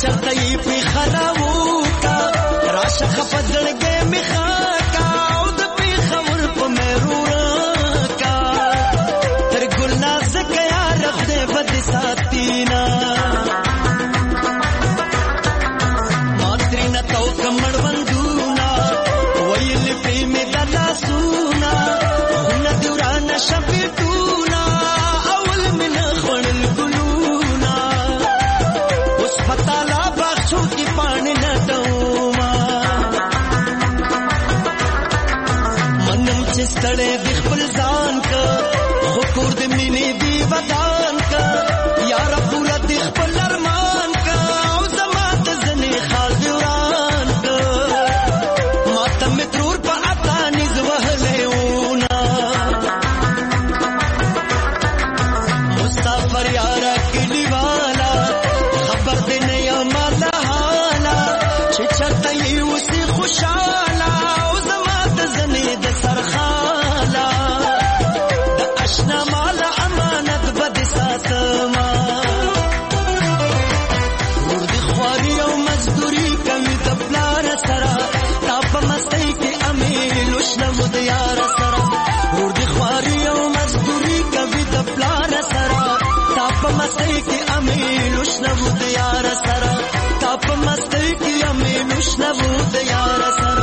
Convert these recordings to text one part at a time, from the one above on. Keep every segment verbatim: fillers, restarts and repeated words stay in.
چرته یې په خراو کا راشه خپدړګې مخا کا او د په خبر په مرورا کا تر ګل ناز کیا رخده بد ساتینا ماترینا تو کمړ وندونا ویل په می دلا سونا ان دوران شپټونا اول من خړل ګلونا اوس پتا لا بخښو کی پانی نټوما منم چې ستړې د خپل ځان کا خو کور د مینې دی ودان کا یار پورا د خپل ارمان کا او زما د زنې خال دوران کا ماته مترور په اتا نيز وهلې ونا مسافر یار کلی والا خبر دې نه یم له حالا چې چرته یې اوسې خوشاله او زما د زنې د سرخاله د اشنا مال امانت بد ساتما ور دي خواري او مزدوري کوي د پلار سره تا په مستۍ کې امیل وشنو د یار سره ور دي خواري او مزدوري کوي د پلار سره تا په مستۍ کې امیل وشنو د یار سره تا په مستۍ کې امیل وشنو د یار سره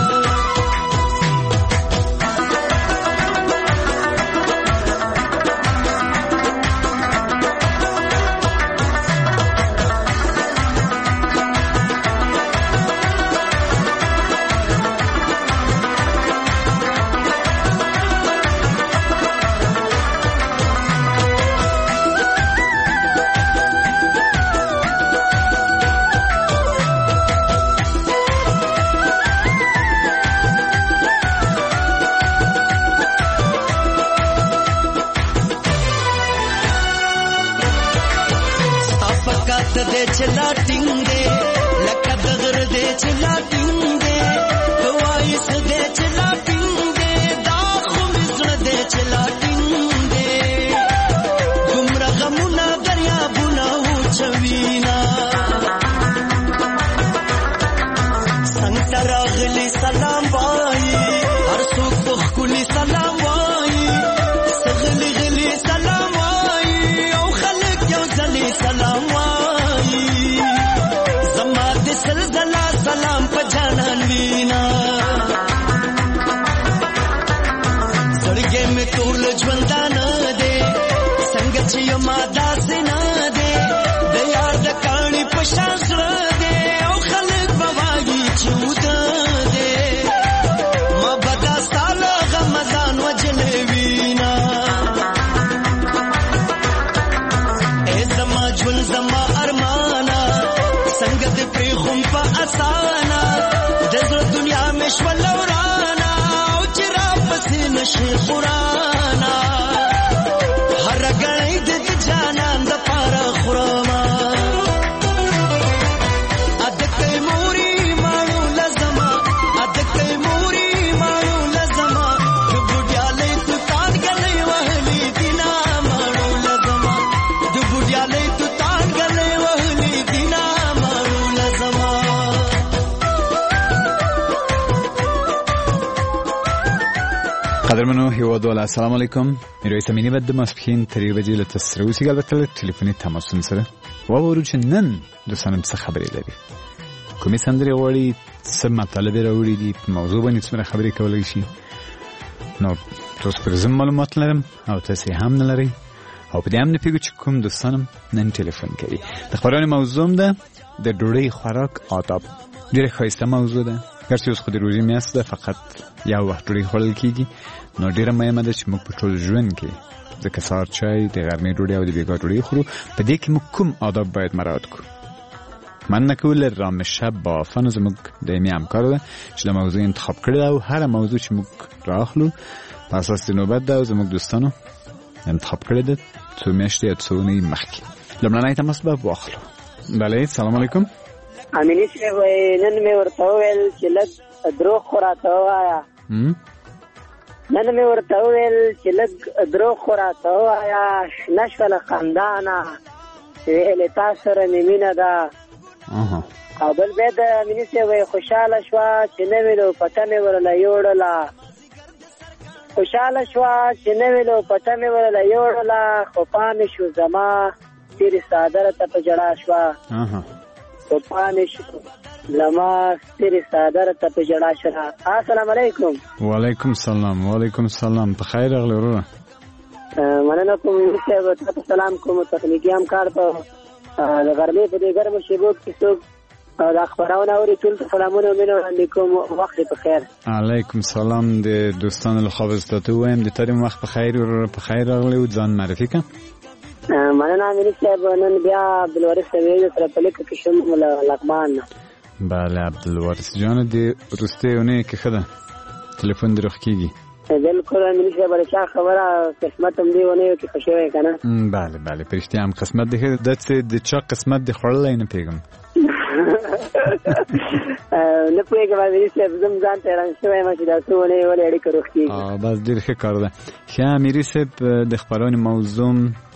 دے چلا ٹنگے لکد غر دے چلا ٹنگے کوائس دے چلا ٹنگے داخو مزر دے چلا ٹنگے گمرا غمونا دریا بنا ہو چوینا سنگتر اغلی سلام بائی ہر سوک بخکولی سلام بائی سغلی غلی سلام بائی او خلق یو زلی سلام بائی سلزلہ سلام پا جانان وینا زرگے میں طول جوندانا دے سنگچیو مادا سنا دے دیار دکانی پشاسر دے او خلق بوائی چودا دے ما بدا سالا غمزان وجلے وینا اے زما جون زما ارمانا سنگت پری خم پا اسانا دزر دنیا میں شوالورانا او چرا پسی نشی خورانا ہر گنی دد جانان دا پارا خوراما ادکی موری مانو لزما ادکی موری مانو لزما دو بڑیالی تو تان گلی وحلی دینا مانو لزما دو بڑیالی تو تان گلی وحلی دینا قدرمنو هیوادوال السلام علیکم میرویس امینی و دماسپخین تری بجی لتسروسی البته تلفنی تماسون سره و وروچ نن دوستانم څه خبرې لري کومې سندرې غواړي څه مطالب راوړي دي په موضوع باندې څه خبرې کولای شي نو تاسو پر زم معلومات لرم او تاسو هم نه لري او په دې هم نه پیګو چې کوم دوستانم نن ټلیفون کوي د خبرونې موضوع ده د ډوډۍ خوراک آداب ډېر ښایسته موضوع ده ګرچې اوس خو د روژې میاشت ده فقط یو وخت ډوډۍ خوړل کېږي نو ډېره مهمه ده چې موږ په ټول ژوند کې ځکه سهار چای د غرمې ډوډۍ او د بیګا ډوډۍ خورو په دې کې موږ کوم آداب باید مراعات کړو مننه کول رام شب با فن زموږ دایمي همکار ده چې د موضوع انتخاب کړی ده او هره موضوع چې موږ راخلو په اساس د نوبت ده او زموږ دوستانو انتخاب کړی ده څو میاشتې یا څو اونۍ مخکې لومړنی تماس به واخلو بله سلام علیکم امینی صاحب نن مې ورته وویل چې لږ دروغ خو راته ووایه نن مې ورته وویل چې لږ دروغ خو راته ووایه شنه شوله خندانه چې ویلې تا سره مې مینه ده بل بیا د امیني صاحب خوشحاله شوه چې نوې لو پټه مې ورله یوړله خوشحاله شوه چې نوې لو پټه مې ورله یوړله خو پامې شو زما تیرې صادره ته په ژړا شوه خو پامې شو زما تیرې صادره ته په ژړا شوه. السلام علیکم. وعلیکم السلام. وعلیکم السلام. په خیر راغلی وروره. مننه کوم امیني صاحب ته سلام کوم. تخنیکي همکار ته د غرمې په دې ګرمو شېبو کې څوک د خبرونه اوري ټول ته سلامونه مینه وړاندې کوم. وخت په خیر. علیکم سلام. د دوستانو له خوا به ته ووایم د تاریم وخت په خیر وروره. په خیر راغلی و. ځان معرفي کړه. مننه امیني صاحب. نن بیا عبدالوارث سمیع سره په لیکه کې شوم له لغمان. بله عبدالوارث جان د وروستۍ اونۍ کې ښه ده تلیفون دې روښ کېږي. بالکل امیني صاحب د چا خبره قسمت هم دې اونیو کې ښه شوی که نه. بله بله په رښتیا هم قسمت دې ښه داسې د چا قسمت دې خوړلی نه پوهېږم نه پوهېږم امیني صاحب زه هم ځان ته حیران شوی یم چې دا څو اونۍ ولې اړیکه روښ کېږي. بس ډېر ښه کار ده. ښه امیري صاحب د خپرونې موضوع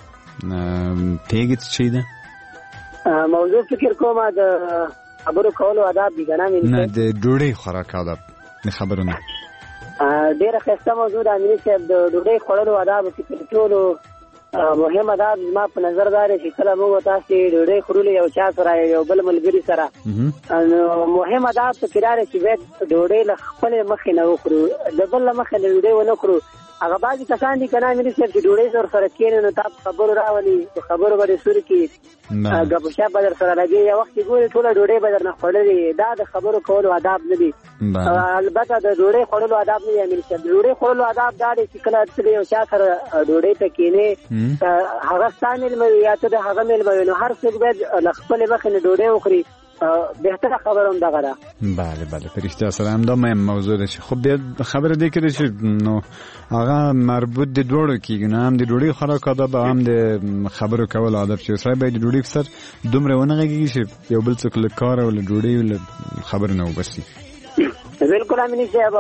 پوهېږي څه شی ده؟ موضوع فکر کوم د خبرو کولو آداب دي که نه امیني صاحب؟ نه د ډوډۍ خوراک آداب د خبرو نه. ډېره ښایسته موضوع ده امیني صاحب. د ډوډۍ خوړلو آدابو کې تر ټولو مهم آداب زما په نظر دا دی چې کله موږ تاسې ډوډۍ خورلو یو چا سره یو بل ملګري سره نو مهم آداب پکې دا دی چې باید ډوډۍ له خپلې مخې نه وخورو د بل له مخې نه ډوډۍ ونه خورو. هغه بعضې کسان دي که نه امیني صاحب چې ډوډۍ سره سره کښېني نو تا په خبرو راولي په خبرو به دې سور کړي ګپ شپ به در سره لګي یو وخت چې ګورې ټوله ډوډۍ به در نه خوړلې. دا د خبرو کولو آداب نه دي. البته د ډوډۍ خوړلو آداب نه دي امیني صاحب. د ډوډۍ خوړلو آداب دا دی چې کله ته یو چا سره ډوډۍ ته کښېنې هغه ستا مېلمه وي یا ته د هغه مېلمه وي نو هر څوک باید له خپلې مخې نه ډوډۍ وخوري. بهتره خبره هم دغه ده. بله بله په رښتیا سره همدا مهم موضوع ده چې خو بیا خبره دې کې ده چې نو هغه مربوط د دواړو کېږي نه هم د ډوډۍ خوراک آداب او هم د خبرو کولو آداب چې سړی باید د ډوډۍ په سر دومره ونه غږېږي چې یو بل څوک له کاره او له ډوډۍ او له خبرو نه وباسي. بالکل امیني صاحب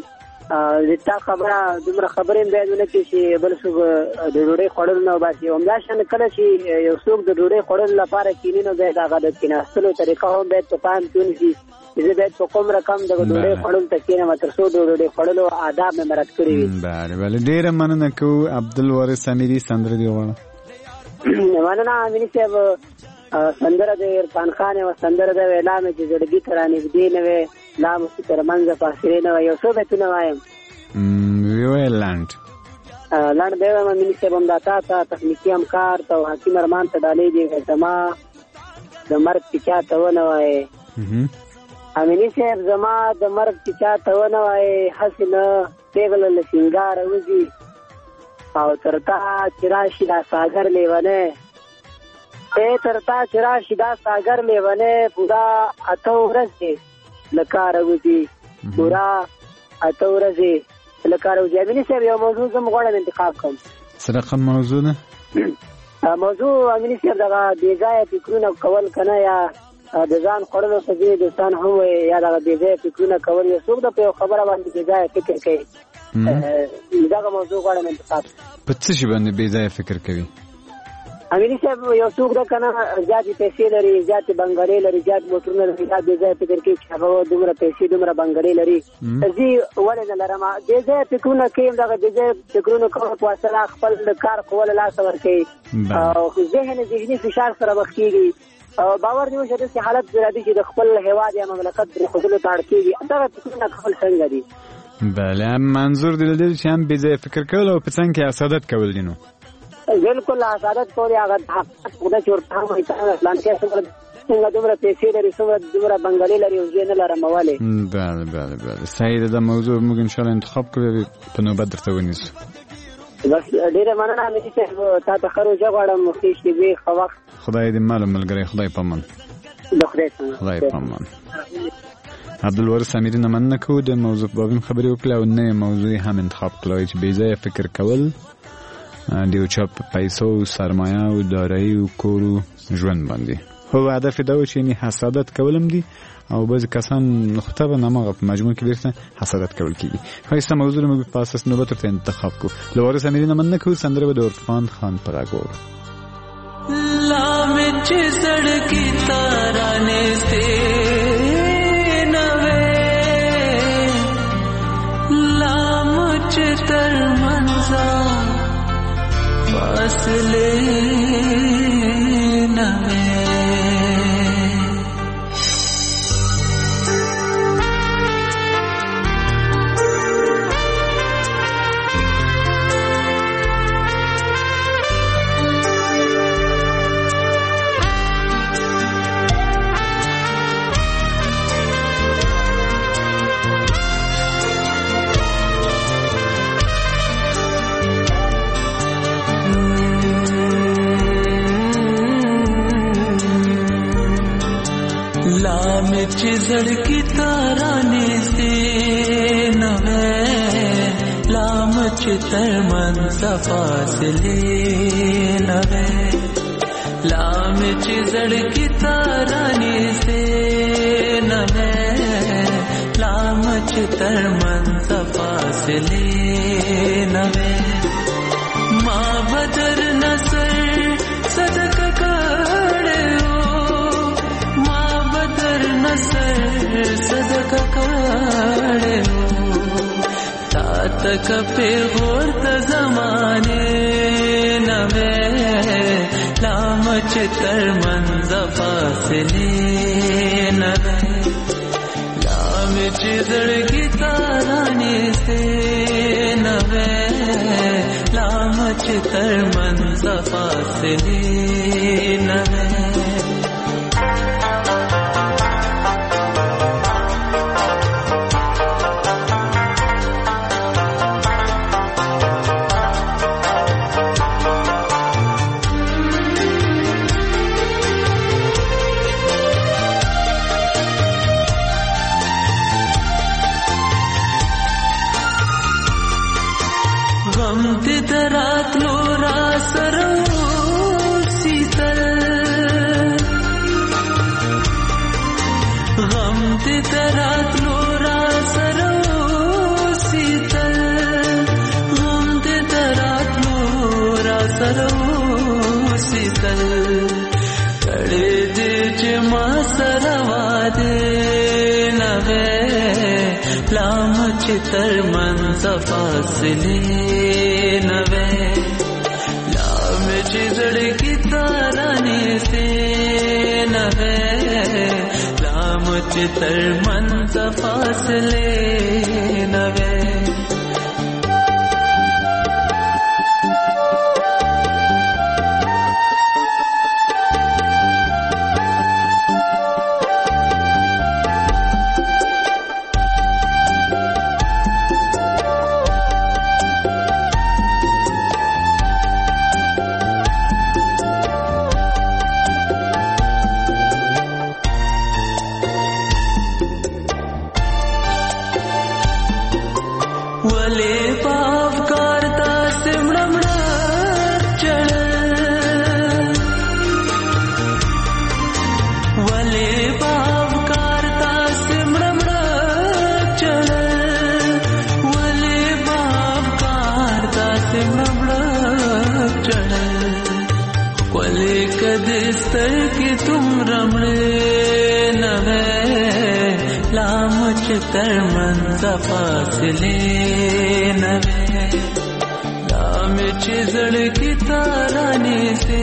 د تا خبره دومره خبرې هم باید ونه کړي چې بل څوک د ډوډۍ خوړلو نه وباسي. همداشان کله چې یو څوک د ډوډۍ خوړلو لپاره کښېني نو باید هغه د کښېناستلو طریقه هم باید په پام کې ونیسي چې زه باید په کوم رقم د ډوډۍ خوړلو ته کښېنم تر څو د ډوډۍ خوړلو آداب مې مراعت کړي وي. بله بله ډېره مننه کوو. عبدالوارث امیري سندره دې وغواړه. مننه امیني صاحب. سندره د عرفان خان یوه سندره ده ویلا مې چې زړګي ته رانږدې نه وې لا مو چې تر منځه فاصلې نه وه. یو څو بیتونه وایم ویې لنډ لنډ به وایم امیني صاحب. همدا تا ته تخنیکي همکار ته او حکیم ارمان ته ډالۍ دي زما د مرګ چې چا ته ونه وایې امیني صاحب. زما د مرګ چې چا ته ونه وایې هسې نه پېغله له سینګاره وځي او تر تا چې راشي دا ساګر لیونی ای تر تا چې راشي دا ساګر لیونی پورا اته ورځې له کاره وځي پورا اته ورځې له کاره وځي. امیني صاحب یو موضوع زه م غواړم انتخاب کړم. څه رقم موضوع ده؟ موضوع امیني صاحب دغه بې ځایه فکرونه کول که نه یا د ځان خوړلو څه ځینې دوستان هم وایي یا دغه بې ځایه فکرونه کول یو څوک د په یو خبره باندې بې ځایه فکر کوي دغه موضوع غواړم انتخاب. په څه شي باندې بې ځایه فکر کوي؟ امیني صاحب یو څوک ده که نه زیاتې پیسې لري زیاتې بنګړې لري زیات موټرونه لري دا بې ځایه فکر کوي چې هغه دومره پیسې دومره بنګړې لري زه ولې نه لرم. بې ځایه فکرونه کوي دغه بې ځایه فکرونه کول په وسیله خپل د کار قوه له لاسه ورکوي او ذهن ذهني فشار سره مخ کېږي. باور دې وشي داسې حالت راځي چې د خپل هېواد یا مملکت پرېښودلو ته اړ کېږي. دغه فکرونه کول څنګه دي؟ بله منظور دې له دې چې هم بې ځایه فکر کول او په څنګ کې حسادت کول دي. نو بالکل حسادت کول هغه حقیقت خدای چې ورته هم وایي پلانکې څنګه دومره پیسې لري څومره دومره بنګړې لري او زه نه لرم ولې. بله بله بله صحیح ده. دا موضوع موږ انشاءالله انتخاب کړو په نوبت درته ونیسو. بس ډېره مننه امیني صاحب. تا ته ښه روژه غواړم. ښې شېبې ښه وخت. خدای دې مال او ملګری خدای په امان. د خدای څخه خدای په امان. عبدالوارث امیري نه مننه کوو. د موضوع په باب هم خبرې وکړې او نوې موضوع هم انتخاب کړی چې بې ځایه فکر کول د یو چا په پیسو سرمایه او دارایي او کور ژوند باندې. خو هدف دا و چې یعنې حسادت کول هم دي او بعضې کسان خو طبعا هماغه په مجموع کې بیرته حسادت کول کېږي. ښایسته موضوع موږ په اساس نوبت ورته انتخاب کړو. له وارث امیري نه مننه کوو. سندره به د عرفان خان په غږ واورو. لا مې چې زړګي ته رانږدې فاصله نوې چې زړګي تارانه سي نوې لام چې تر منځ فاصله نوې لام چې زړګي تارانه سي نوې لام چې تر منځ فاصله نوې ما بدر نصر صدقه صدقه کړو تا تک په ورت زمانه نوې لام چې تر منځ فاصله نوې لام چې زړګي تارانه سي نوې لام چې تر منځ فاصله نوې تر منځ فاصله نوې لام چې زړګي تارانه سي نوې لام چې تر منځ فاصله نوې تر منځ فاصله نوې لام چې زړګي تارانه سي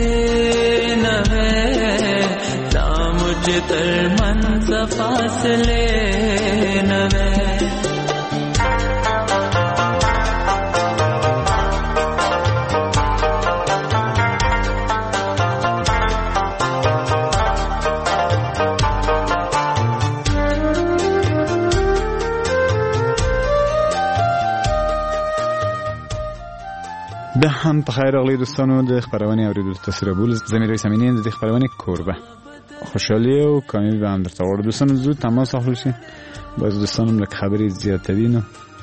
نوې لام چې تر منځ فاصله نوې به هم په خیر اغلی دوستانو د خبرونه اوریدل تاسو ربول زمیر سمینین د خبرونه کوربه خوشحالی او کامیابی به هم در تاور دوستان زود تماس اخلو شي باز دوستانم لک خبری زیاتوینو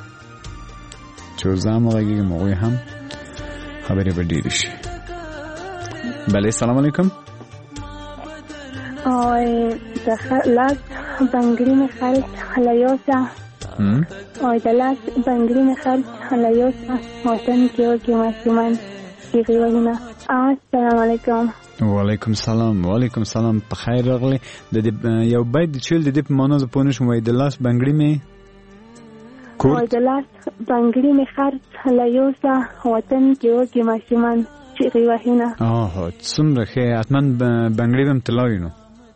چوزام وگی موقعی هم خبری بدیده شي بله سلام علیکم آی دخلت بنگری میخرید خلیوزا آی دلت بنگری میخرید خلیوزا موتن کیو که مسیمن دیگه وگینا السلام علیکم وعلیکم سلام وعلیکم سلام بخیر راغلی د یو باید چیل د دې په معنا ز پونش مو د لاس بنگړی می کوم د لاس بنگړی می خرڅ لایوسا وطن کې وګي ماشومان چې شیغې وهي نه. اوه څومره ښه. حتما بنګړي به هم تلاوي نو.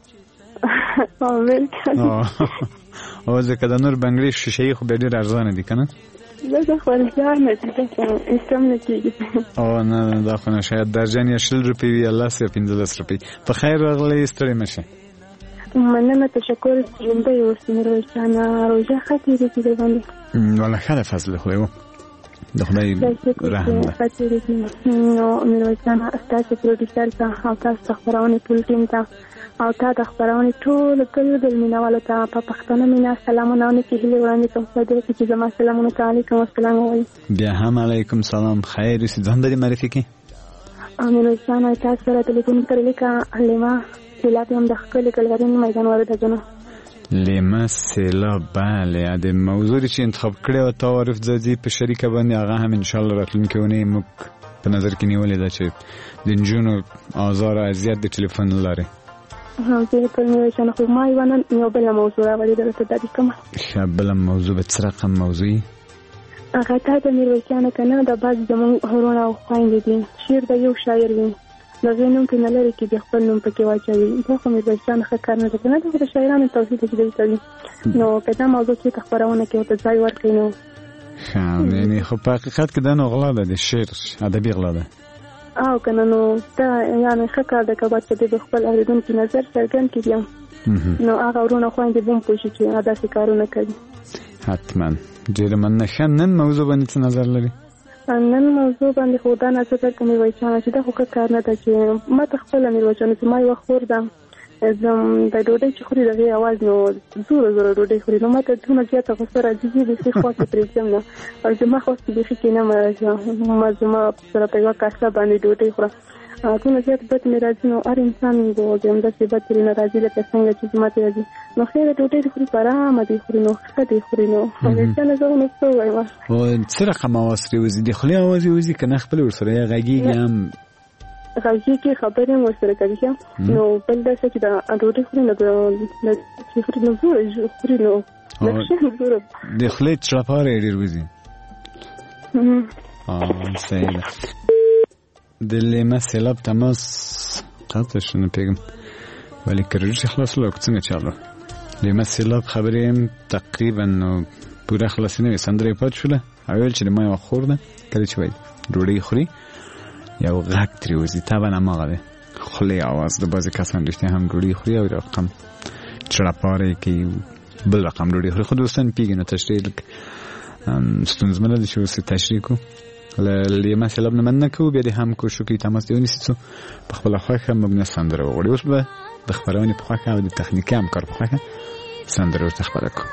بالکل. او ځکه د نور بنګړي شیشې خو بیا ډېر ارزانه دي که نه؟ دا خو ارزانه دي هېڅ هم نه کېږي. او نه دا خو نه شاید درجن یې شل روپۍ وي یا لس یا پنځلس روپۍ. په خیر راغلی ستړی مه شې. مننه تشکر. ژوندی اوسې میرویس جانه. روژه ښه تېرېږي در باندې؟ والله ښه ده فضل خدای و د خدای رحم ده. ښه تېرېږي. نو میرویس جانه ستاسو پروډیوسر ته او تاسو د خپرونې ټول ټیم ته او تا د خپرونې ټول ګل ګل مینوالو ته په پښتنه مینا سلامونه او نیکې هیلې وړاندې کوم. په دې کې چې زما سلامونه ته علیکم السلام وایي. بیا هم علیکم سلام. خیر اوسې. ځان دې معرفي کړي. میرویس جانه تاسو سره ټلیفون کړی که لیما سیلاب هم د ښکلې ګلغرین میدان وارده ګڼو. لیما سیلاب بله. د موضوع چې انتخاب کړی او تعارف ځدی په شریکه باندې هغه هم انشاءالله راتلونکې اونۍ موږ په نظر کې نیولې ده چې د نجونو آزار او اذیت د ټلیفون له لارې. زه په میرویس جانه خو ما یوه نن یو بله موضوع راوړې ده درته ډډې کومه. ښه بله موضوع به څه رقم موضوع وي؟ هغه تا ته میرویس جانه که نه د بعضې زموږ وروڼه او خویندې دي شعر د یو شاعر وي د هغې نوم پرې نه لري چې د خپل نوم پکې واچوي. دا خو میرویس جانه ښه کار نه ده که نه. دا خو د شاعرانو توحید چې دوی کوي. نو که دا موضوع چېرته خپرونه کې ورته ځای ورکړي نو ښه. یعنې خو په حقیقت کې دا نو غلا ده، د شعر ادبي غلا ده. او که نه نو دا یعنې ښه کار ده که باید چې دوی د خپل اورېدونکي نظر څرګند کړي نو هغه وروڼه خویندې به هم پوه شي چې داسې کارونه کوي. حتما. ډېره مننه. ښه نن موضوع باندې څه نظر لري؟ نن موضوع باندې خو دا نظر درته میرویس جانه چې دا خو ښه کار نه ده چې ما ته خپله میرویس جانه چې ما یوه خور ده د ډوډۍ چې خوري د هغې اواز نو زوره زوره ډوډۍ خوري نو ما ته دومره زیاته غوسه راځي چې بیخي خوا کې پرېږدم نه او زما خواست بیخي کینم ما زما سره په یوه کاسه باندې ډوډۍ خوره دومره زیات بد مې راځي نو هر انسان د همداسې بد ترېنه راځي لکه څنګه چې زما ته راځي نو خیره ډوډۍ دې خوري په ارامه دې خوري نو ښه دې خوري نو انسانه زه نو څه ووایم څه رقم اواز ترې وځي د خولې اواز یې وځي که نه خپله ورسره یا غږېږي هم غږېږي خبرې هم ورسره کوي نو بل داسې چې د ډوډۍ خوري نو چې خوري نو زوره خوري نو زوره د خولې چړپاره یې ډېر وځي صحیح ده د لیمه سیلاب تماس قطع شو نه پیغم ولی کردش خلاص لو څنګه چالو لیمه سیلاب خبرې هم تقریبا پوره خلاص نه سندرې پات شوله اول چې ما یو خورده کله چې وای ډوډۍ خوري یو غږ ترې وځي طبعا هماغه ده خولې اواز د بعضې کسان رښتیا هم ډوډۍ خوري او رقم چړپاره کوي بل رقم ډوډۍ خوري خو دوستان پیږي نو تشریح لږ ستونزمنه ده چې اوس تشریح کو لیمه سیلاب نه مننه کوو بیا دې هم کوشش وکړي تماس دې ونیسي څو په خپله خوښه موږ نه سندره وغواړي اوس به د خپرونې په خوښه او د تخنیکي همکار په خوښه سندره ورته خپره کړو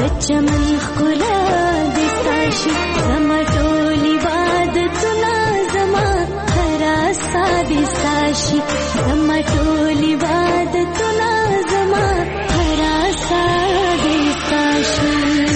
چمن ښکلا د ستاشي زما ټول عبادتونه زما خراستا د ستاشي زما ټول عبادتونه زما خراستا د ستاشي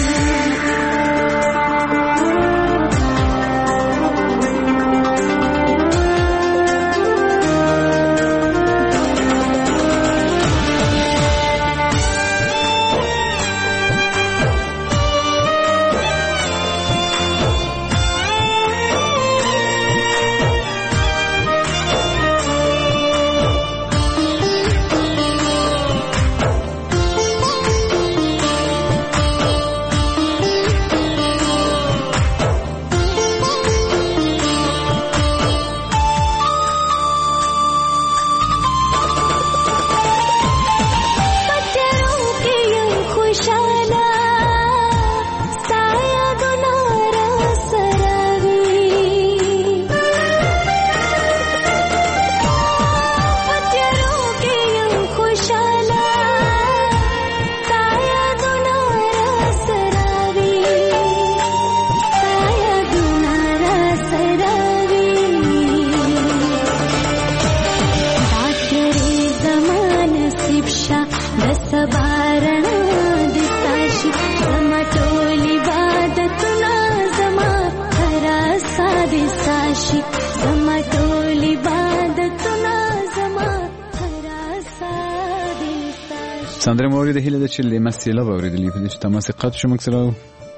سندره مورد هیله ده چې لمه سیلا باوریدلی په دې چې تماس قط شو موږ سره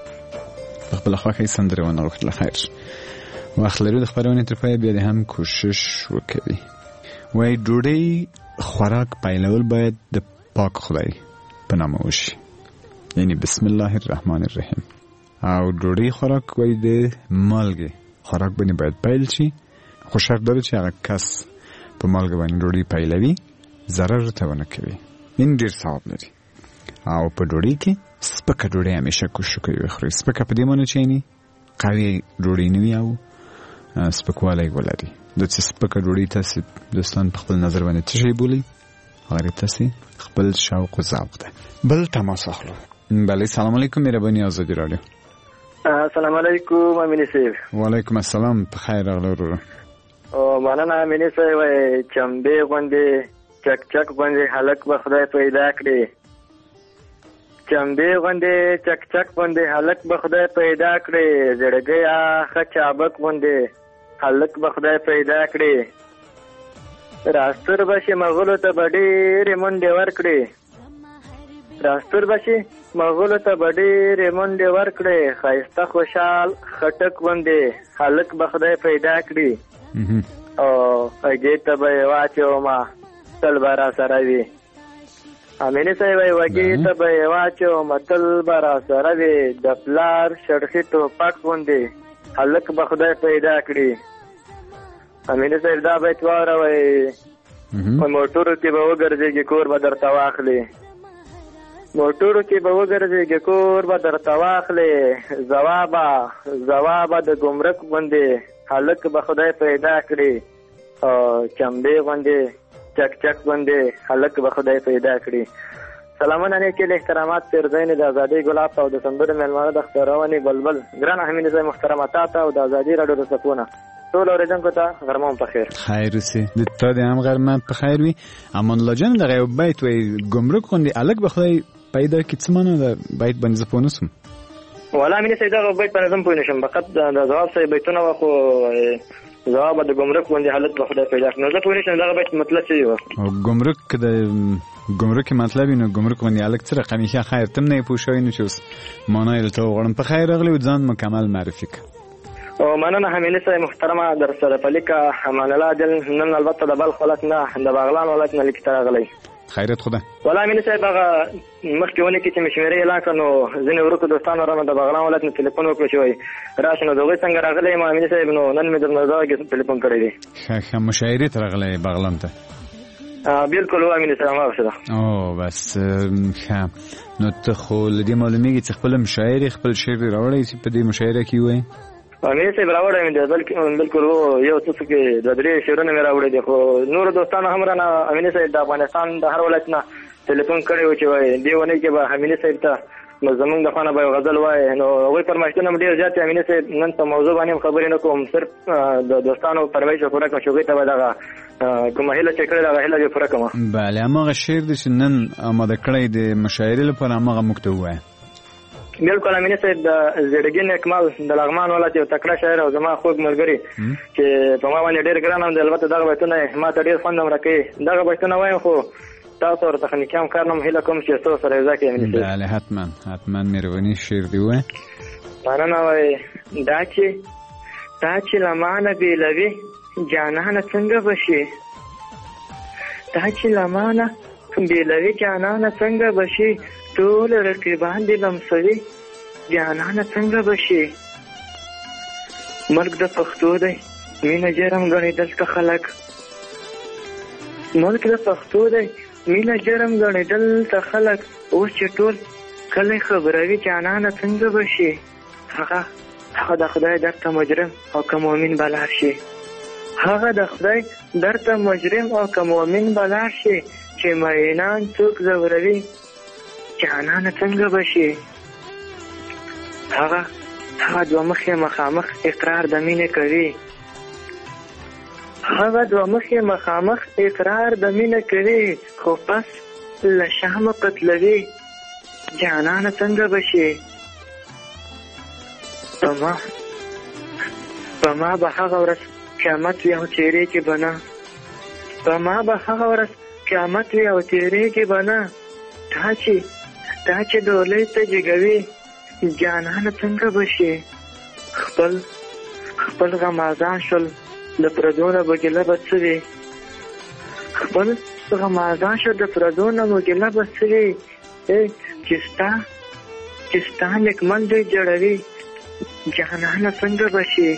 خپل خوښي سندره ونه وخت لخیر وخت لرو د خبرونه تر پای بیا هم کوشش وکړي وای ډوډۍ خوراک پایلول باید د پاک خدای په نام وشي یعنی بسم الله الرحمن الرحیم او ډوډۍ خوراک وای د مالګه خوراک باندې باید پایل شي خو شرط داره چې هغه کس په مالګه باندې ډوډۍ پایلوي ضرر ته ونه کوي این ډیر ثواب لري او په ډوډۍ کې سپکه ډوډۍ همیشه کوشش کوي وخوري سپکه په دې معنی چې نه قوي ډوډۍ نه وي او سپکوالی ولري د څه سپکه ډوډۍ تاسو دوستان په خپل نظر باندې څه شی بولی هغه تاسو خپل شوق او ذوق ده بل تماس اخلو بله سلام علیکم مهرباني آزادی رادیو السلام علیکم امین صاحب وعلیکم السلام په خیر راغلی ورو او مننه امین صاحب چمبه غوندې چک چک غوندې هلک به خدای پیدا کړي چمبه غوندې چک چک غوندې هلک به خدای پیدا کړي زړګیا خچابک غوندې هلک به خدای پیدا کړي راستر بشي مغولو ته ډېرې منډې ورکړي راستر بشي مغولو ته ډېرې منډې ورکړي ښایسته خوشحال خټک غوندې هلک به خدای پیدا کړي او هغې ته به یې واچومه تل به را سره وي امیني صاحب وږي ته به یې واچومه تل به را سره وي د پلار شړخي ټوپک غوندې هلک به خدای پیدا کړي امیني صاحب دا بیت واوروئ په موټرو کې به وګرځېږي کور به درته واخلي موټرو کې به وګرځېږي کور به درته واخلي ځوابه ځوابه د ګمرک غوندې هلک به خدای پیدا کړي او چمبې غوندې چک چک غوندې هلک به خدای پیدا کړي سلامونه نیکې احترامات پیرزین د ازادۍ ګلاب او د سندرو میلمانه د خپرونې بلبل ګران احمد صاحب محترمه تا ته او د ازادۍ راډیو د سپونه ټول اوریدونکو ته غرمه په خیر خیر اوسې د تا د هم غرمه په خیر وي امان الله جان دغه یو بیت وایي ګمرک غوندې هلک به خدای پیدا کړي څه معنی ده بیت باندې زه پوه نه شوم والله مینې صاحب دغه بیت باندې زه پوه نه شم فقط د ځواب صاحب بیتونه وه خو ځواب د ګمرک غوندې هلک به خدای پیدا کړي نو زه پوه نه شم دغه بیت مطلب څه و او ګمرک د ګمرک مطلب نو ګمرک باندې هلک څه رقمي ښه خیر تم نه پوه شوی نو چې اوس معنی یې ته وغواړم په خیر راغلی او ځان مکمل معرفي کړه او مننه حمینه صاحب محترمه در سره پلیکا امان الله دل نن البته د بل خلک نه د باغلان ولایت نه لیکته راغلی خیرت خدا والله امین صاحب هغه مخکې ونه کې چې مشورې اعلان کړو ځینې ورکو دوستانو را د باغلان ولایت نه ټلیفون وکړ چې وای راشه نو دغه څنګه راغلی ما امین صاحب نو نن مې د نظر ټلیفون کړی دی ښه ښه مشاعرې ته راغلی باغلان ته بالکل و امین صاحب واښه او بس ښه نو ته خو لدې معلومیږي چې خپل مشاعرې خپل شعر راوړی چې په دې مشاعره کې وای امین صاحب راوړی مې بلکې بالکل یو څه کې د درې شعرونه مې راوړي دي خو نور دوستانو هم را نه امین صاحب د افغانستان د هر ولایت نه ټلیفون کړی و چې وای دی ونه کې به امین صاحب ته نو زمونږ د خانه به غزل وای نو هغوی فرمایشتونه ډېر زیات امینه صاحب نن په موضوع باندې خبرې نه کوم صرف د دوستانو فرمایش پوره کوم چې هغوی ته به دغه کومه هیله چې کړې دغه هیله به پوره کوم. بله هماغه شعر دی چې نن آماده کړی د مشاعرې لپاره هماغه موږ ته ووایه. بالکل امینه صاحب د زړګي نیکمال د لغمان ولایت یو تکړه شاعر او زما خوږ ملګري چې په ما باندې ډېر ګران هم دی. البته دغه بیتونه ما ته ډېر خوند هم راکوي. دغه بیتونه وایم خو تاسو ورته تخنیکي همکار نه هیله کوم چې ستاسو سره یوځای کړي امینه صاحب. بله حتما حتما مهرباني شعر دی ووایه. مننه وایي دا چې دا چې له مانه بېلوي جانانه څنګه به شي دا چې له مانه بېلوي جانانه څنګه به شي ټول رقیبان دې لمسوي جانانه څنګه به شي ملک د پښتو دی مینه جرم ګڼي دلته خلک ملک د پښتو دی مینه جرم ګڼي دلته خلک اوس چې ټول کلی خبروي جانانه څنګه به شي هغه هغه د خدای درته مجرم او که مؤمن به لاړ شي هغه د خدای درته مجرم او که مؤمن به لاړ شي چې مینان څوک ځوروي جانانه څنګه به شي هغه هغه دوه مخې مخامخ اقرار د مینې کوي هغه دوه مخې مخامخ اقرار د مینې کوي خو پس له شامه قتلوي جانانه څنګه به شي په ما په ما به هغه ورځ قیامت وي او تېرېږي به نه په ما به هغه ورځ قیامت وي او تېرېږي به نه دا چې دا چې ډولۍ ته جګوي جانانه څنګه به شي خپل خپل غمازان شول د پردو نه به ګیله به څه وي خپل غمازان شول د پردو نه به ګیله به څه وي چې ستا چې ستا نیکمل دوی جوړوي جانانه څنګه به شي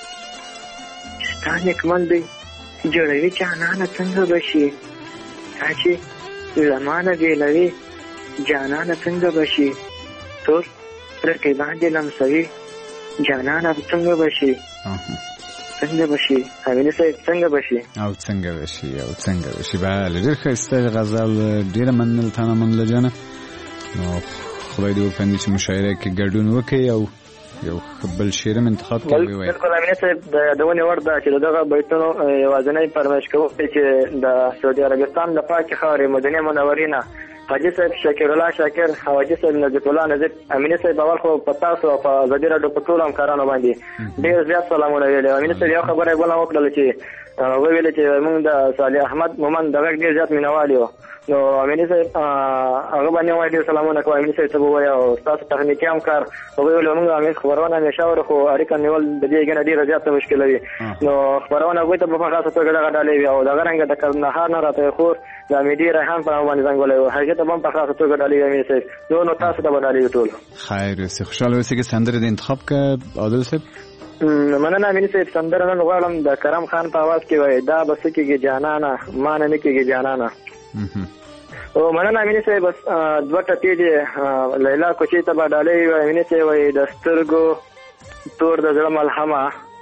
چې ستا نیکمل دوی جوړوي جانانه څنګه به شي دا چې له مانه بېلوي جانانه څنګه به شي ټول رقیبان دې لمسوي جانانه څنګه به شي څنګه به شي امینه صاحب څنګه به شي او څنګه به شي او څنګه به شي. بله ډېر ښایسته غزل ډېره مننه تا نه منله جانه. نو خدای دې وپندي چې مشاعره کې ګډون وکړي او یو بل شعر هم انتخاب کړي ووایي. بالکل امینه صاحب د یادونې وړ ده چې د دغه بیتونو یوازینی فرمایش کوونکی چې د سعودي عربستان د پاکې خاورې مدینې منورې نه حاجي صاحب شکر الله شاکر او حاجي صاحب نجیب الله نجیب امینه صاحب اول خو په تاسو او په ازادي راډیو په ټولو همکارانو باندې ډېر زیات سلامونه ویلي. امینه صاحب یو خبره یې بله وکړله چې وویلې چې موږ د صالح احمد مومند د غږ ډېر زیات مینوال یو نو امینه صاحب هغه باندې وایي ډېر سلامونه کوم. امینه صاحب ته به ووایي او ستاسو تخنیکي همکار هغوی ویل موږ همیش خپرونه همیشه اورو خو اړیکه نیول د دې ګنه ډېره زیاته مشکله وي نو خپرونه هغوی ته به په خاصه توګه دغه ډالۍ وي او دغه رنګه د کندهار نه راته خور د امیدي ریحان په باندې زنګولی و هغې ته به هم په خاصه توګه ډالۍ وي امینه صاحب نو نو تاسو ته به ډالۍ وي ټول. خیر اوسې خوشحاله اوسې چې سندره دې انتخاب کړه عادل صاحب. مننه امینه صاحب سندره نن غواړم د کرم خان په اواز کې وایي دا به څه کېږي جانانه ما نه نه کېږي جانانه. او مننه امینه صاحب بس دوه ټپې دي لیلا کوچۍ ته به ډالۍ وي امینه صاحب وایي د سترګو تور د زړه ملحمه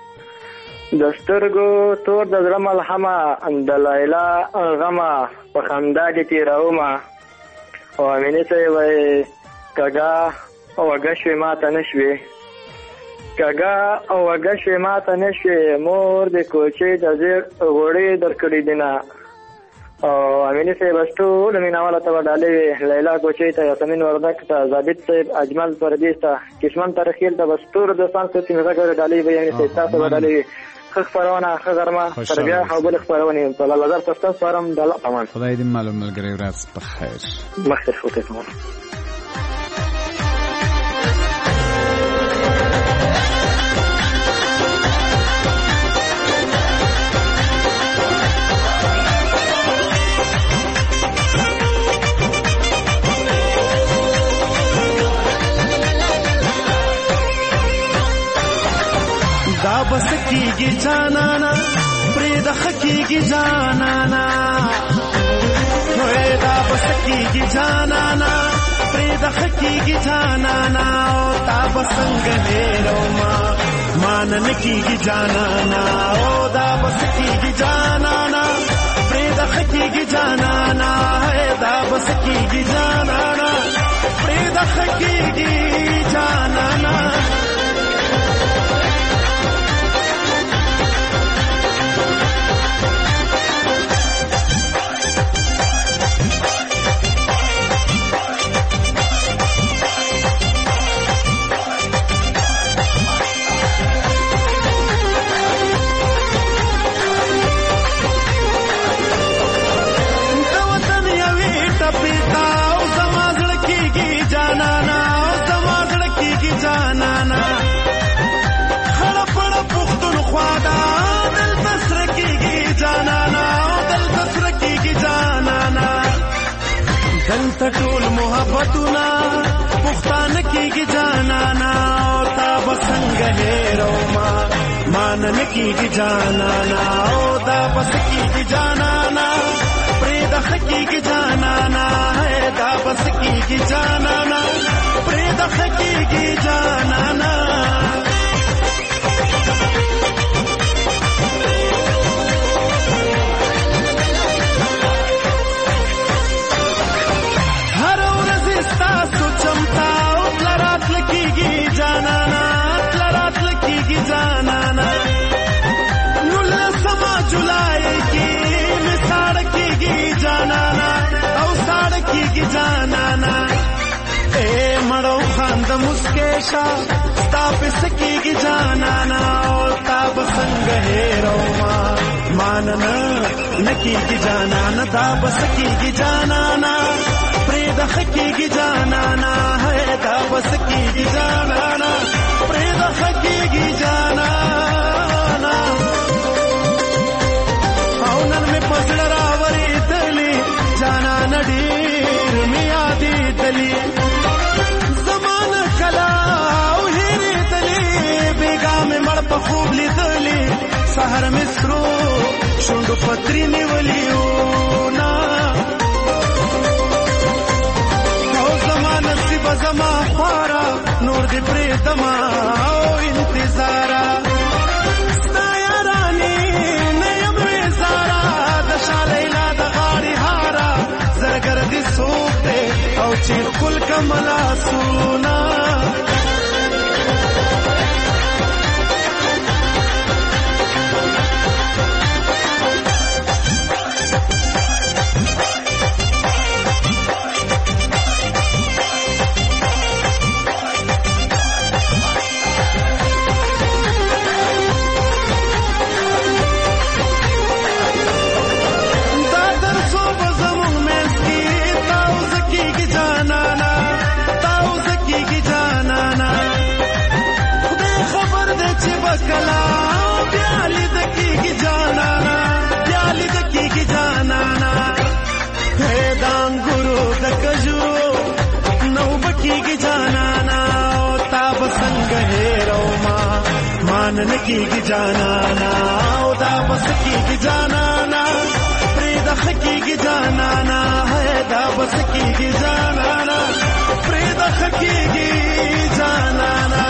د سترګو تور د زړه ملحمه د لیلا غمه په خندا دې تېرومه او امینه صاحب وایي کږه وږه شوې ماته نه شوې کږه وږه شوې ماته نه شوې مور د کوچۍ د زیړ غوړې درکړې دي نه او امینه صاحب بس ټول مینهواله ته به ډالۍ وي لیلا کوچۍ ته یاسمین وردک ته ضابط صاحب اجمل پردیس ته کشمن ترخیل ته بس ټولو دوستانو ته چې مې غږ ډالۍ وي امینه صاحب تاسو به ډالۍ وي ښه خپرونه ښه غرمه تر بیا او بلې خپرونې په لالهزار ته ستاسو سپارم د الله امان. خدای دې معلوم ملګری ورځ په خیر. مخکې وکړئ دا بس کیږي جانانا پرې د حقیقي جانانا وې دا بس کیږي جانانا پرې د حقیقي جانانا او تا بسنګ هېرو ما مان نه کیږي جانانا او دا بس کیږي جانانا پرې د حقیقي جانانا دا بس کیږي جانانا پرې د حقیقي کیږي جانانا دلته ټول محبتونه پښتانه کېږي جانانا او تا به څنګه هېرو ما مانن کېږي جانانا او دا به څه کېږي جانانا پرېږده ښه کېږي جانانا دا به څه کېږي جانانا پرېږده ښه کېږي جانانا مسکیشا ستا پہ سکیگی جانانا او تا بسنگ ہیرو ما ماننا نکیگی جانانا تا بسکیگی جانانا پریدا خکیگی جانانا ہے تا بسکیگی جانانا پریدا خکیگی جانانا اونن میں پزڑ راوری دلی جانانا ډیر می یادی دلی خوب لیدلی سحر مصرو شونډو پتری نیولیو نا او زما نصیب زما خوارا نور دی پریدما او انتظارا ستا یارانی نیم ویزارا دشا لیلا دغاری هارا زرگر دی سوک دے او چیر کل کملا سونا نکیږي جانانا او دا بس کیږي جانانا پریدا خکیږي جانانا ہے دا بس کیږي جانانا پریدا خکیږي جانانا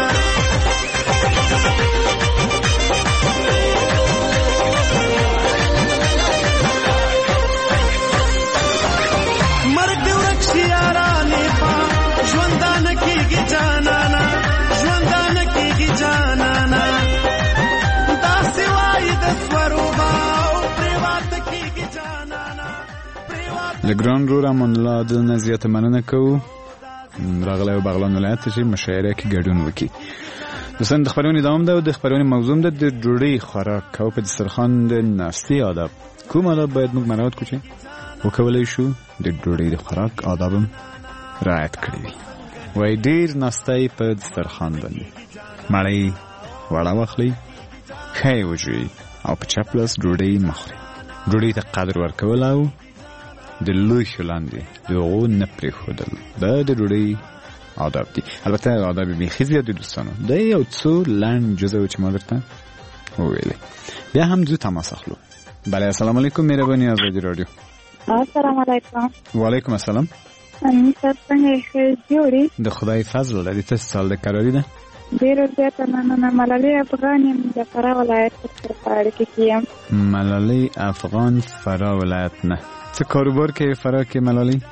مرګ دی ورکشي یارانې پا ژوندان کیږي جانانا ژوندان کیږي جانانا لګران رو رحمان الله د نزیات مننه کوو راغلی بغلان ولایت چې مشاعره کې ګډون وکړي. دوستان د خبرونې دوام ده او د خبرونې موضوع ده د ډوډۍ خوراک او په دسترخوان د ناستې آداب. کوم آداب باید موږ مراعات کړو چې وکولی شو د ډوډۍ د خوراک آداب هم رعایت کړي وي. وایي ډېر ناستی په دسترخوان باندې مړۍ وړه واخلئ ښه یې وژوئ او په چپ لاس ډوډۍ مه خورئ. ډوډۍ ته قدر ورکول او د لوښو لاندې د هغو نه پرېښودل دا د ډوډۍ آداب دي. البته آداب بیخي زیات دي دوستانو. دا یو څو لنډ جزء و چې ما درته وویلې. بیا هم ځو تماس اخلو. بله السلام علیکم مهرباني آزادي رادیو. السلام علیکم. وعلیکم السلام. انیسه څنګه ښه جوړې؟ د خدای فضل لري. ته سال د کراري ده؟ ډېره زیاته مننه. ملالۍ افغان یم د فراه ولایت په پاړ کې یم. ملالۍ افغان فراه ولایت نه. څه کاروبار کوي فراه کې ملالۍ؟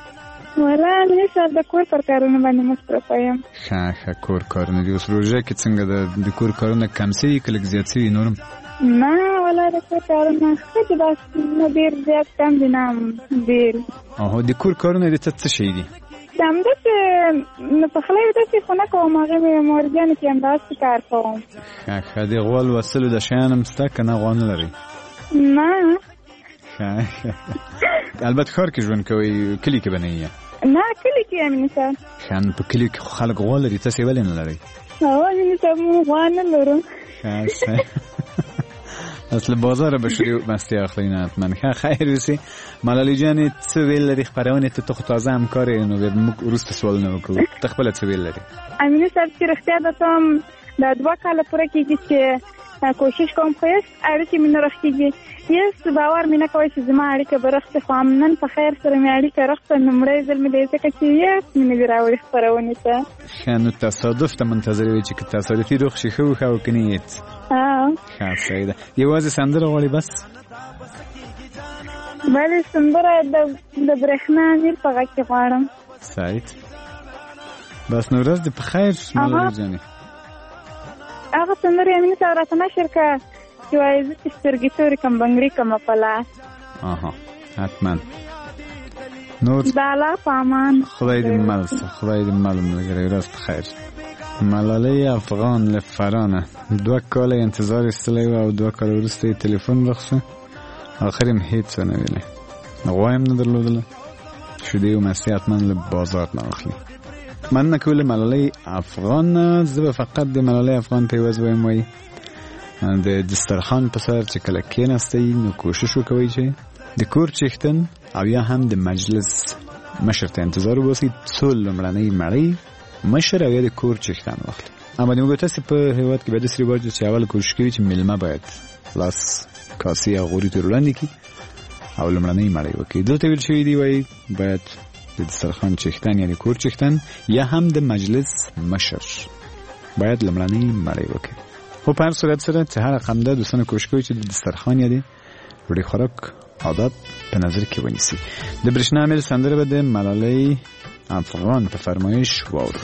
ولا نشه د کور پر کارونه باندې مصرفه یم. ښه ښه کور کارونه دي. اوس روژه کې څنګه د کور کارونه کم سوي که لږ زیات سوي نورم؟ نه ولا د کور کارونه ښه دي، بس نه ډېر زیات کم دي نه ډېر. اهو د کور کارونه د ته څه شی دي؟ همداسې پخلی داسې خو نه کوم، هغې مې مورګانو کې همداسې کار کوم. ښه ښه د غوا لوستلو د شیان هم شته که نه غوا نه لرئ؟ نه. ښه ښه البته ښار کې ژوند کوئ کلي کې به نه یې؟ نه کلي کې یم نصر. ښه نو په کلي کې خو خلک غوا لري، تاسې ولې نه لرئ؟ هو نصر موږ غوا نه لرو. ښه ښه اصل بازار به شروع مستی اخلی نه حتما. ښه خیر اوسې ملالۍ جانې څه ویل لري خپرونې ته؟ ته خو تازه همکار یې نو موږ وروسته سوالونه وکړو. ته خپله څه ویل لري؟ امینه صاحب چې رښتیا درته وایم دا دوه کاله پوره کېږي چې کوشش کوم خو هېڅ اړیکې مې نه رښتېږي، هېڅ باور مې نه کوی چې زما اړیکه به رښتې، خو نن په خیر سره مې اړیکه رښته لومړی ځل مې دی ځکه چې هېڅ مې نه دي راوړي خپرونې ته. ښه نو تصادف ته منتظر وي چې که تصادفي روغ شي ښه وښه او که نه هېڅ. ښه صحیح ده. یوازې سندره غواړې بس؟ بلې سندره د برېښنا امیر په غږ کې غواړم. صحیح بس نو ورځ دې په خیر ملالۍ جانې. هغه سندره امینه صاحب راته نشر کړه چې وایي زه چې سترګې تورې کړم بنګړي کړمه په لاس. اها حتما نور د الله په امان. خدای دې مل شه، خدای دې مل ملګری. ورځ په خیر. ملالۍ افغان له فرانه دوه کاله انتظار ایستلی و او دوه کاله وروسته یې تلیفون رخ شو، آخر یې هېڅ ونه ویلی، غوا یې هم نه درلودله، شیدې او مستې حتما له بازار نه اخلي. مننه کوو له ملالۍ افغان نه. زه به فقط د ملالۍ افغان ته یوازې وایم وایي د دسترخوان په سر چې کله کېناستئ نو کوشش وکوئ چې د کور چښتن او یا هم د مجلس مشر ته انتظار وباسئ څو لومړنۍ مړۍ مشر او یا د کور چښتن واخلي. اما د موږ تاسې په هېواد کې باید داسې رواج چې اول کوشش کوي چې میلمه باید لاس کاسې او غوري ته وړاندې کړي او لومړنۍ مړۍ وکړي. دلته ویل شوي دي وایي باید د دسترخوان چښتن یعنی کور چښتن یا هم د مجلس مشر باید لومړنۍ مړۍ وکړي. خو په هر صورت سره چې هر رقم ده دوستان کوشش کوي چې د دسترخوان یا د ډوډۍ خوراک عادت په نظر کې ونیسي. د برېښنا امیر سندره به د ملالۍ افغان په فرمایش واورو.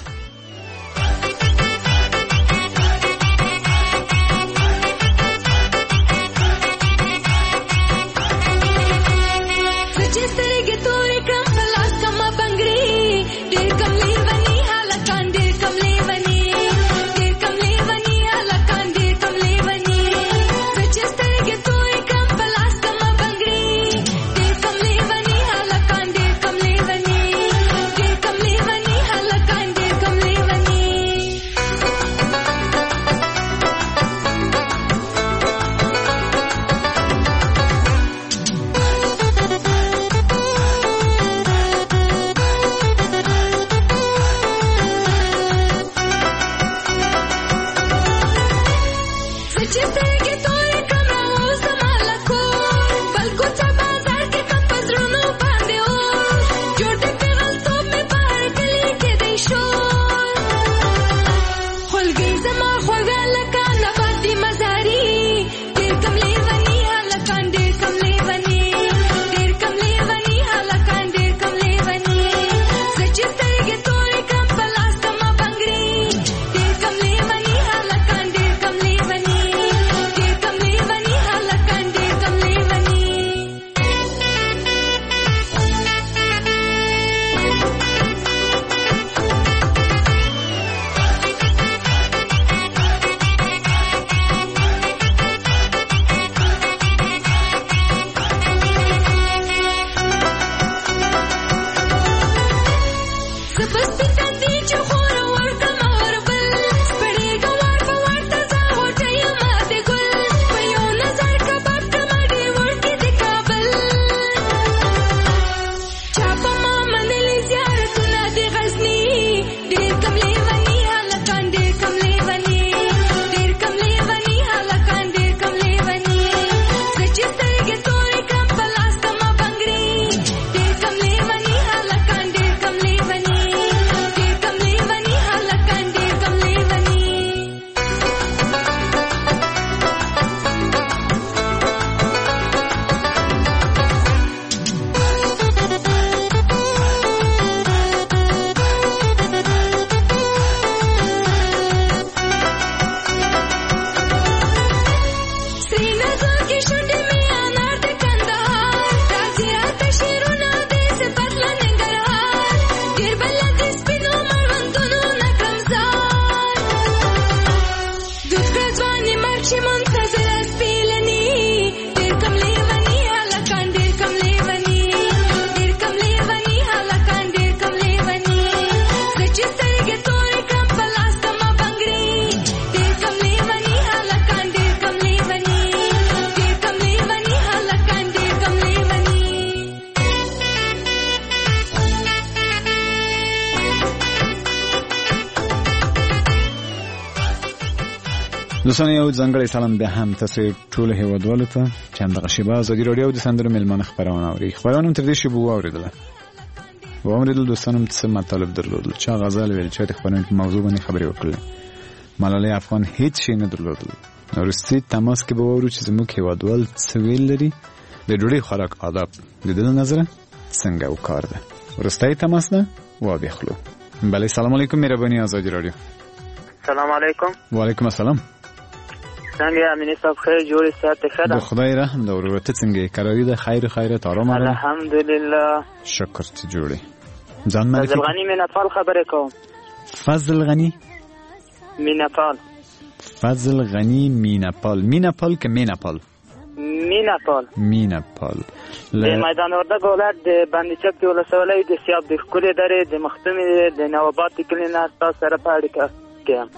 دوستان یو ځانګړی سلام بیا هم تاسو ټول هیوادوالو ته چې همدغه شیبه ازادي راډیو د سندرو میلمانه خپرونه اوري. خپرونه تر دې شیبه واورېدله واورېدل دوستانم څه مطالب درلودل، چا غزل ویل، چا د خپرونې په موضوع باندې خبرې وکړلې. ملالۍ افغان هیڅ شی نه درلودل. وروستي تماس کې به واورو چې زموږ هیوادوال څه ویل لري، د ډوډۍ خوراک آداب د ده له نظره څنګه او کار ده. وروستی تماس ده وابخلو. بله سلام علیکم مهرباني ازادي راډیو. سلام علیکم. وعلیکم السلام. څنګه امینی صاحب خیر جوړ سات ښه ده؟ د خدای رحم د ورورته څنګه قراری ده؟ خیر خیرت آرام آرام الحمدلله. شکر چې جوړې. ځان معرفي. فضل غنی میناپال خبرې کوم. فضل غنی میناپال. فضل غنی میناپال. میناپال که میناپال؟ میناپال. میناپال. د میدان وردګ ولایت د باندچک د ولسوالۍ د سیاب د ښکلې درې د مختومې د نواباد کلي نه تاسو سره په اړیکه کې یم.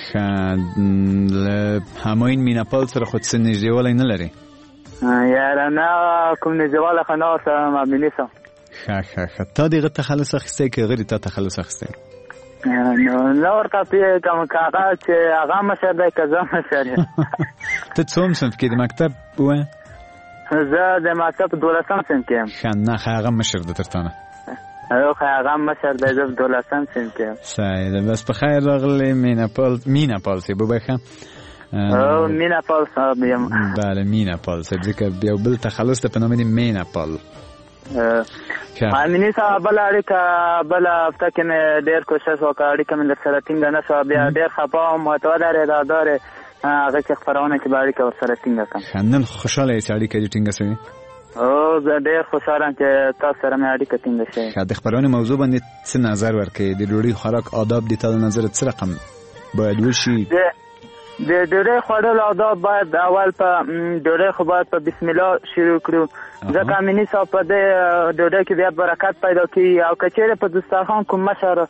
له هماین میناپال سره خو څه نږدېوالی نه لري؟ یاره نه کوم نږدېوالی خو نه ورسره مبیني سم. ښه ښه ښه. تا د هغه تخلص اخیستی که هغه د تا تخلص اخیستی؟ نه ورته پوهېږم که هغه چې هغه مشر دی که زه مشر یم. ته څوم صنف کې د مکتب ووایه؟ زه د مکتب په دولسم صنف کې یم. ښه نه ښه هغه مشر ده تر تا نه. او خو هغه مشر دی، زه په دولسم صنف کې یم. صحیح ده. بس په خیر راغلی میناپال. میناپال صاحب وبخښه. او میناپال صاحب یم. بله میناپال صاحب ځکه یو بل تخلص ده په نام دی میناپال. امیني صاحب بله اړیکه بله هفته کې مې ډېر کوشش وکړ، اړیکه مې درسره ټینګه نه شوه. بیا ډېر خفه وم، متودر ادادار هغه چې خپرونه کې به اړیکه ورسره ټینګه کړم. نن خوشحاله یې چې اړیکه دې ټینګه شوې؟ او زه ډېر خوشحاله یم چې تاسو سره مې اړیکه ټینګه شوې. د خپرونې موضوع باندې څه نظر ورکوې؟ د ډوډۍ خوراک آداب د تا د نظره څه رقم باید وشي؟ د ډوډۍ خوړلو آداب باید اول په ډوډۍ خو باید په بسم الله شروع کړو، ځکه امیني صاحب په دې ډوډۍ کې بیا برکت پیدا کېږي. او که چېرې په دسترخوان کوم مشر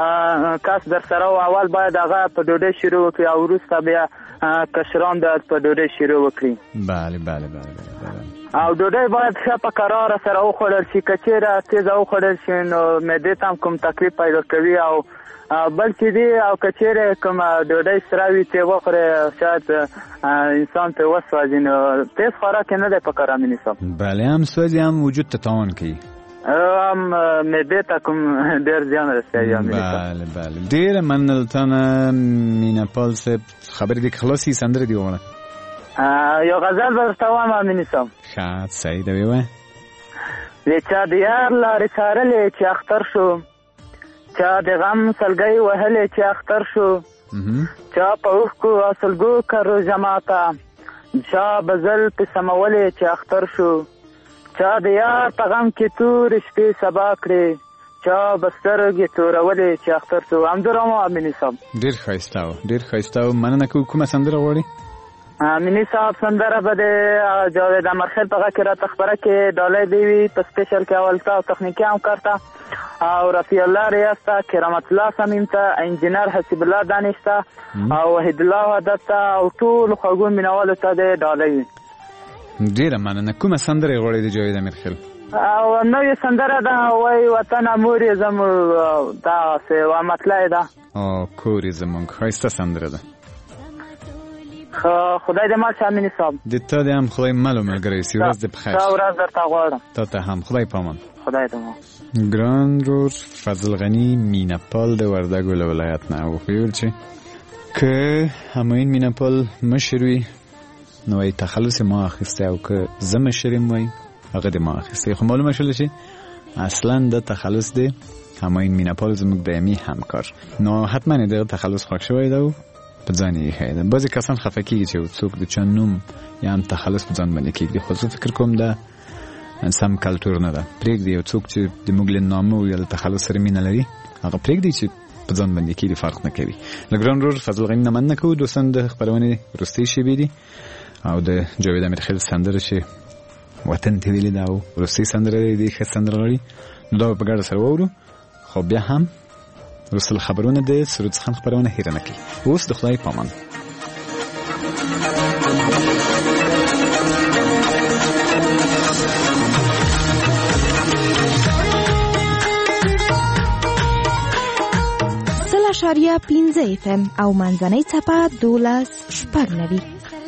کس در سره و، اول باید هغه په ډوډۍ شروع وکړي او وروسته بیا کشران باید په ډوډۍ شروع وکړي. بله بله بله بله. او ډوډۍ باید ښه په قراره سره وخوړل شي، که چېرې تیزه وخوړل شي نو معدې ته هم کوم تکلیف پیدا کوي. او بلکې دی او که چېرې کومه ډوډۍ سره وي چې وخورې شاید انسان پرې وسوځي، نو تیز خوراک نه دی پکار امیني صاحب. بله هم سوځي هم وجود ته تاوان کوي، هم معدې ته کوم ډېر زیان رسوي. بله بله. ډېره مننه له تا نه میناپال صاحب. خبرې دې که خلاص وي سندرې دې ووایه. یو غزل به درته وایم امیني صاحب. ښه صحیح ده ووایه. د چا د یار لارې څارلې چې اختر شو، چا د غم سلګۍ وهلې چې اختر شو، چا په اوښکو او سلګو کرو جماته، چا بزل په سمولې چې اختر شو، چا د یار په غم کې تورې شپې سبا کړې، چا به سترګې تورولې چې اختر شو. همدومره مو امیني صاحب. ډېر ښایسته و ډېر ښایسته و. مننه کوو. کومه سندره غواړې؟ امیني صاحب سندره به د جاوید امرخیل په غږ کې راته خپره کې ډالۍ دی وي په سپیشل کې اولتا او تخنیکي همکار ته او رفیع الله ریاض ته، کرامت الله صمیم ته، انجینر حسیب الله دانش ته او وحید الله وحدت ته او ټول خوږو مینوالو ته د ډالۍ وي. ډېره مننه. کومه سندره یې غواړې د جاوید امرخیل؟ او نوې سندره ده وایي وطن مور یې زموږ، دغسې یوه مطلع ده. او کور یې زموږ. ښایسته سندره ده. خدای دې مل شه امیني صاحب. د تا دې هم خدای مل و ملګری سي. ورځ دې په خیر. ښه ورځ درته غواړم. تا ته هم. خدای پامان. خدای ته مو. ګران رور فضل غنی میناپال د وردګو له ولایت نه وښیل چې که هماین میناپال مشر وي نو وایي تخلص ما اخیستی، او که زه مشر یم وایي هغه دې ما اخیستی. خو معلومه شوله چې اصلا د تخلص دی هماین میناپال زموږ دایمي همکار. نو حتما یې دغه تخلص خوښ شوی ده او په ځان یې ایښی ده. بعضې کسان خفه کېږي چې څوک د چا نوم یا هم تخلص په ځان باندې کېږدي، خو زه فکر کوم ده سم کلتور نه ده. پرېږدي یو څوک چې د موږ له نامه یا له تخلص سره مینه لري هغه پرېږدي چې په ځان باندې کېږدي، فرق نه کوي. له ګران ورور فضل غني نه مننه کوو. دوستان د خپرونې وروستۍ شېبې دي او د جاوید امرخیل سندره چې وطن ته ویلې ده او وروستۍ سندره دی ښه سندره لري، نو دا به په ګډه سره واورو. خو بیا هم وروسته خبرونه د سرود خان خبرونه هیره نه کوي. اوس د خدای پامان. اعشاریه پنځه اف ام او منځنۍ څپه دولس شپږ نوي.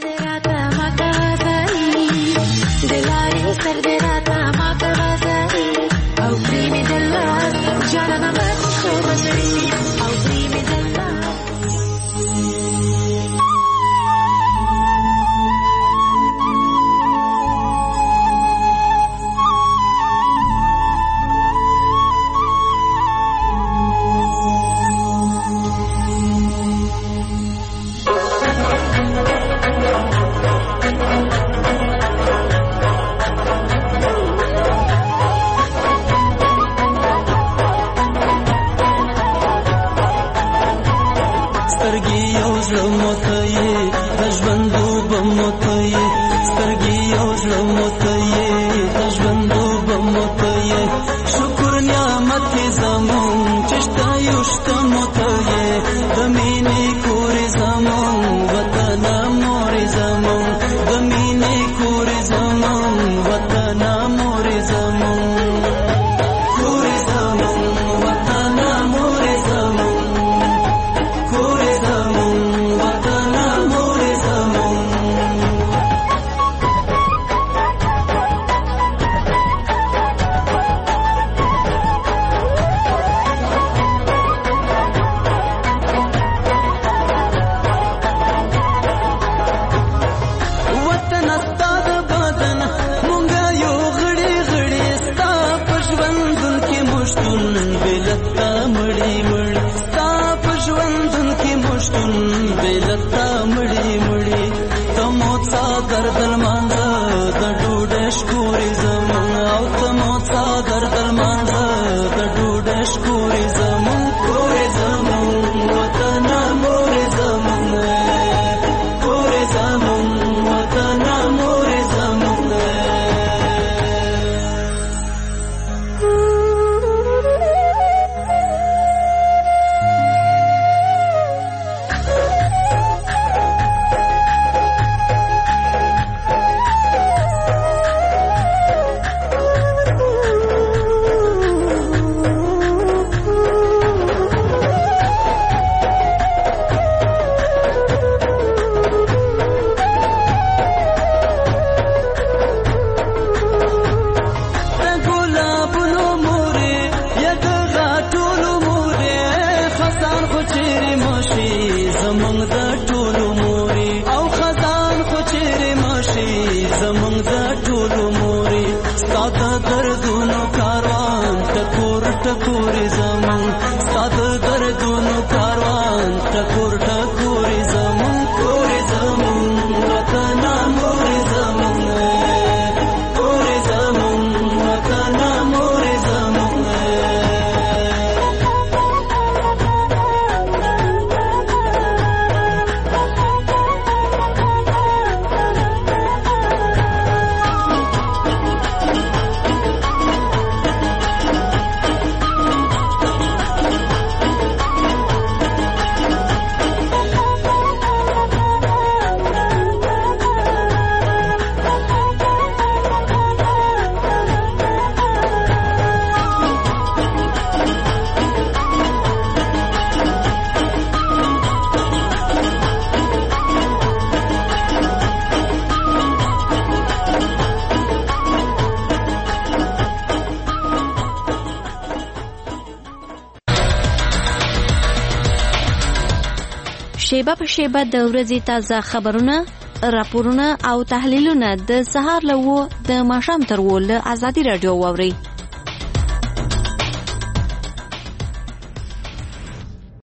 شیبه په شیبه د ورځې تازه خبرونه، راپورونه او تحلیلونه د سهار له و د ماښام تر و له ازادي راډیو واورئ.